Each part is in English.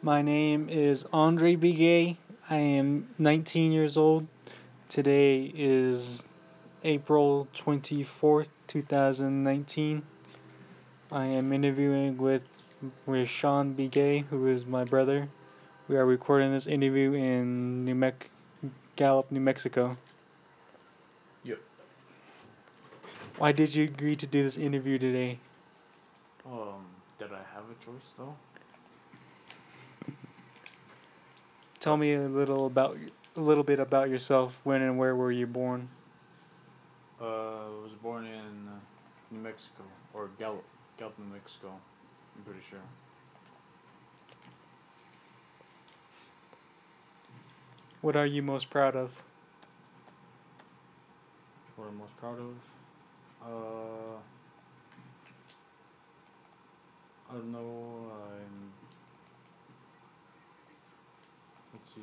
My name is Andre Biguet. I am 19 years old. Today is April 24th, 2019. I am interviewing with Rashawn Biguet, who is my brother. We are recording this interview in Gallup, New Mexico. Yep. Why did you agree to do this interview today? Did I have a choice though? Tell me a little bit about yourself. When and where were you born? I was born in New Mexico, or Gallup, New Mexico. I'm pretty sure. What are you most proud of? What I'm most proud of? I don't know. Let's see.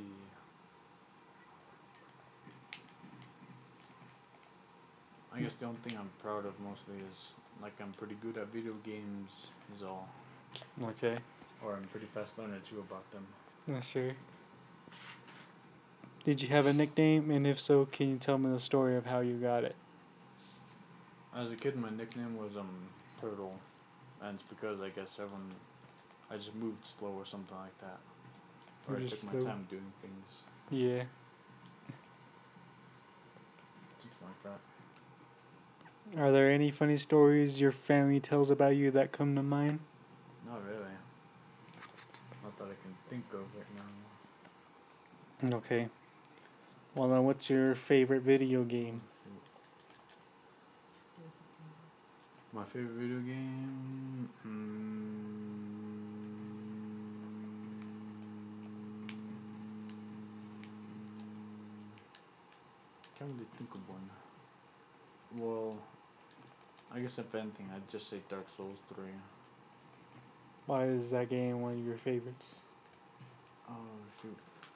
I guess the only thing I'm proud of mostly is like I'm pretty good at video games. Is all. Okay. Or I'm pretty fast learner too about them. Sure. Did you have a nickname? And if so, can you tell me the story of how you got it? As a kid, my nickname was Turtle, and it's because I guess I just moved slow or something like that, or I took my time doing things. Yeah. Something like that. Are there any funny stories your family tells about you that come to mind? Not really. Not that I can think of right now. Okay. Well, then, what's your favorite video game? My favorite video game. Can't really think of one. Well, I guess if anything, I'd just say Dark Souls 3. Why is that game one of your favorites? Oh shoot.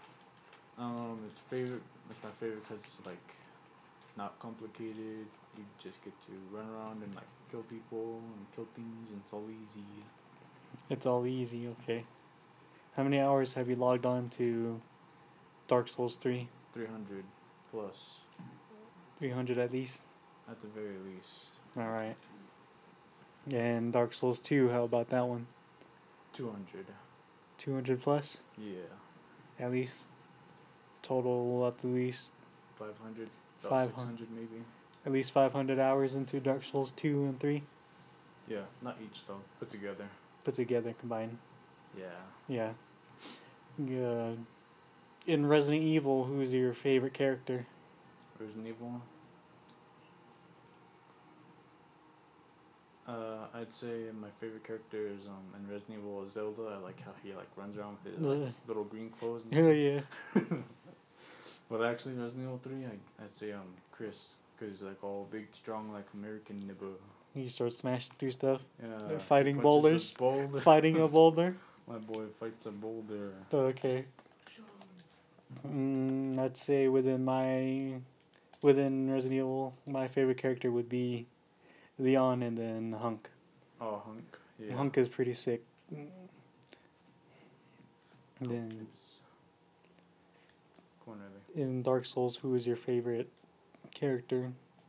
It's my favorite because it's like not complicated. You just get to run around and like kill people and kill things, and it's all easy. It's all easy, okay. How many hours have you logged on to Dark Souls 3? 300 plus. 300 at least? At the very least. Alright. And Dark Souls 2, how about that one? 200. 200 plus? Yeah. At least? Total at least 500. 500 maybe. At least 500 hours into Dark Souls 2 and 3? Yeah, not each though. Put together. Put together, combined. Yeah. Yeah. Good. In Resident Evil, who's your favorite character? Resident Evil. I'd say my favorite character is in Resident Evil is Zelda. I like how he like runs around with his little green clothes. And Hell yeah. But actually, Resident Evil 3, I'd say Chris, because he's like all big, strong, like American nibba. He starts smashing through stuff. Yeah. Fighting boulders. Fighting a boulder. My boy fights a boulder. Okay. I'd say within Resident Evil, my favorite character would be Leon and then Hunk. Oh, Hunk. Yeah. Hunk is pretty sick. And then in Dark Souls, who is your favorite character?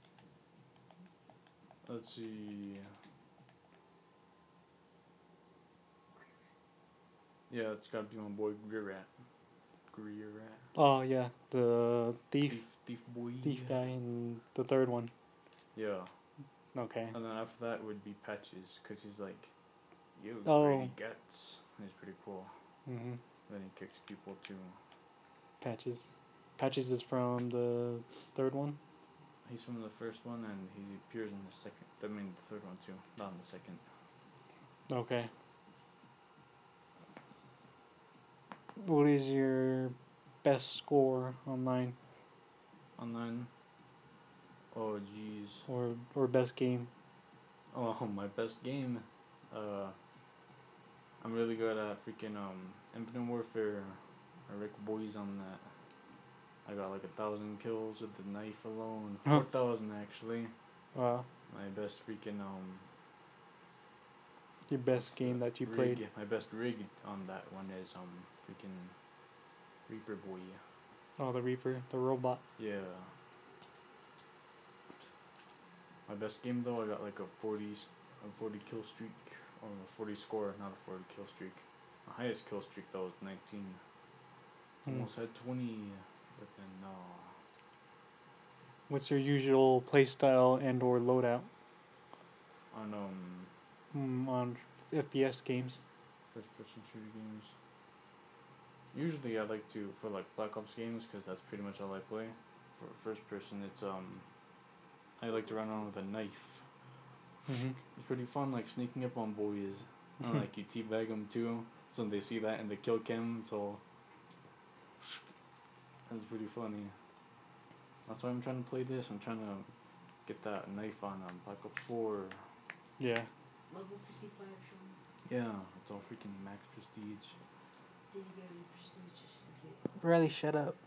Let's see. Yeah, it's gotta be my boy Greerat. Oh yeah, the thief boy. Thief guy in the third one. Yeah. Okay. And then after that would be Patches, cause he's like, you pretty guts. He's pretty cool. Mhm. Then he kicks people too. Patches. Patches is from the third one. He's from the first one, and he appears in the second. I mean, the third one too, not in the second. Okay. What is your best score online? Online. Oh jeez. Or best game? Oh, my best game. I'm really good at freaking Infinite Warfare. I wreck boys on that. I got like 1,000 kills with the knife alone. 4,000 actually. Wow. My best freaking Your best game that you played. My best rig on that one is freaking Reaper Boy. Oh, the Reaper, the robot. Yeah. My best game though, I got like a 40 kill streak, or a 40 score, not a 40 kill streak. My highest kill streak though was 19. Almost had 20, but then no. What's your usual playstyle and or loadout on FPS games? First person shooter games. Usually I like to, for like Black Ops games, because that's pretty much all I play. For first person, it's I like to run on with a knife. It's pretty fun, like sneaking up on boys. And like you teabag them too, so when they see that and they kill cam, so that's pretty funny. That's why I'm trying to play this. I'm trying to get that knife on Black Ops 4. Yeah. Level 55, Sean. Yeah, it's all freaking max prestige. Did you get any prestige certificate? Riley, shut up.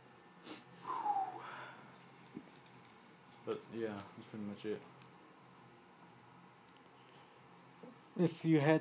But yeah, that's pretty much it. If you had,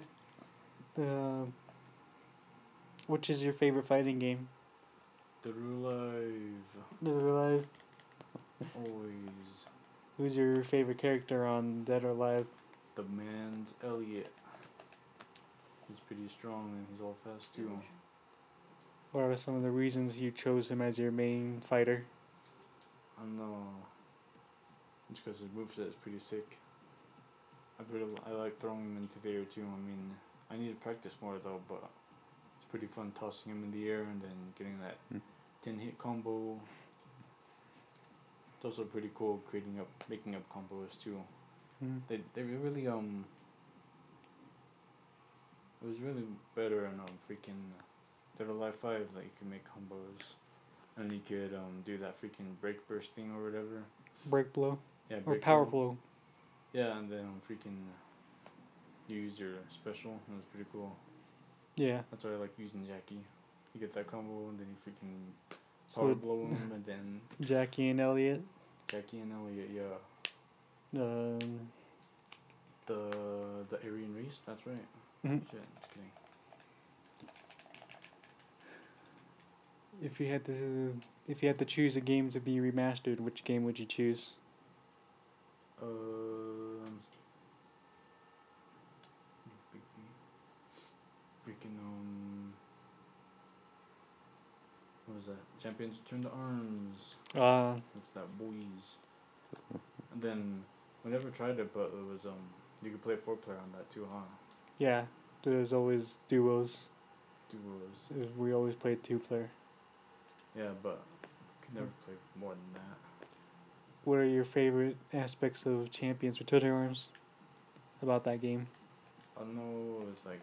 which is your favorite fighting game? Dead or Alive. Dead or Alive. Always. Who's your favorite character on Dead or Alive? The man's Elliot. He's pretty strong and he's all fast too. What are some of the reasons you chose him as your main fighter? I don't know. It's because his moveset is pretty sick. I like throwing him into the air too. I mean, I need to practice more though, but it's pretty fun tossing him in the air and then getting that 10-hit combo. It's also pretty cool making up combos too. They really it was really better in freaking Dead or Alive 5 that you could make combos and you could do that freaking break burst thing or whatever. Break blow. Yeah, or power blow. Yeah, and then freaking use your special. It was pretty cool. Yeah. That's why I like using Jackie. You get that combo and then you freaking power blow him and then Jackie and Elliot. Jackie and Elliot, yeah. The Aryan race, that's right. Shit, just kidding. If you had to choose a game to be remastered, which game would you choose? Freaking what was that? Champions Return to Arms. That's that boys. And then we never tried it, but it was you could play 4-player on that too, huh? Yeah, there's always duos. We always played 2-player. Yeah, but could never play more than that. What are your favorite aspects of Champions Return to Arms about that game? I don't know, it's like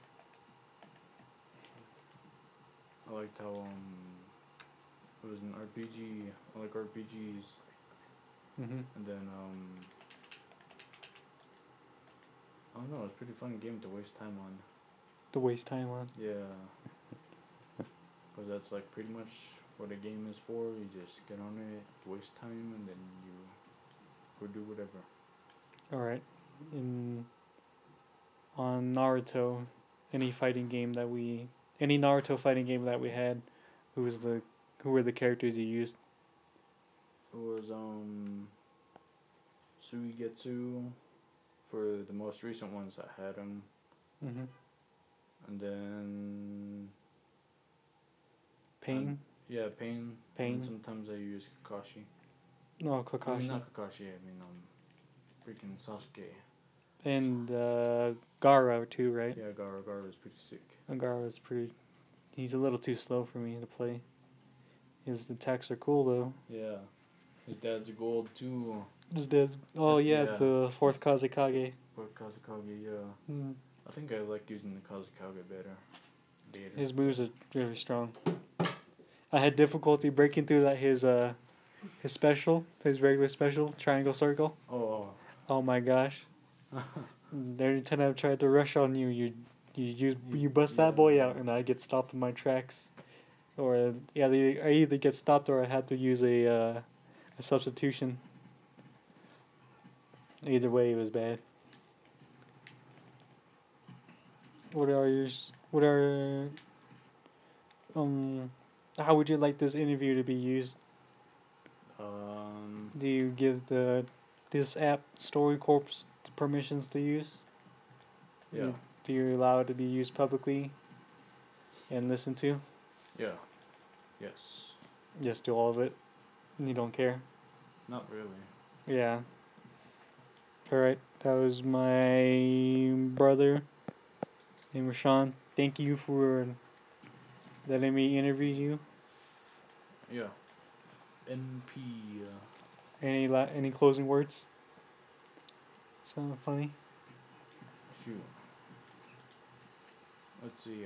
I liked how it was an RPG. I like RPGs. And then I don't know, it's a pretty fun game to waste time on. To waste time on? Yeah. Because that's like pretty much what a game is for. You just get on it, waste time, and then you go do whatever. Alright. On Naruto, any Naruto fighting game that we had, who were the characters you used? It was Suigetsu for the most recent ones that had him. And then Pain? Yeah, Pain. And sometimes I use Kakashi. No, Kakashi. I mean, not Kakashi, I mean freaking Sasuke. And Gaara too, right? Yeah, Gaara is pretty sick. Gaara's he's a little too slow for me to play. His attacks are cool though. Yeah. His dad's gold too. His dad's the 4th Kazekage. 4th Kazekage, yeah. I think I like using the Kazekage better. His moves are really strong. I had difficulty breaking through his special, his regular special, triangle circle. Oh my gosh. Every time I tried to rush on you, you bust that boy out and I get stopped in my tracks. Or I either get stopped or I had to use a substitution. Either way, it was bad. What are what are how would you like this interview to be used? Do you give this app StoryCorps the permissions to use? Yeah. Do you allow it to be used publicly and listened to? Yeah. Yes. Just do all of it. And you don't care? Not really. Yeah. Alright, that was my brother named Rashawn. Thank you for letting me interview you. Yeah. NP. Any closing words? Sound funny? Shoot. Let's see.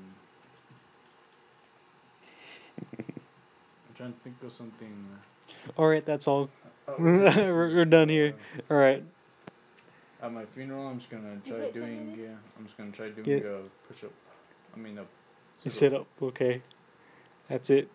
I'm trying to think of something. Alright, that's all. We're done here. Alright. At my funeral, I'm just gonna try got 10 doing. minutes? Yeah, I'm just gonna try doing Yeah. a push up. I mean a. You sit up. Okay. That's it.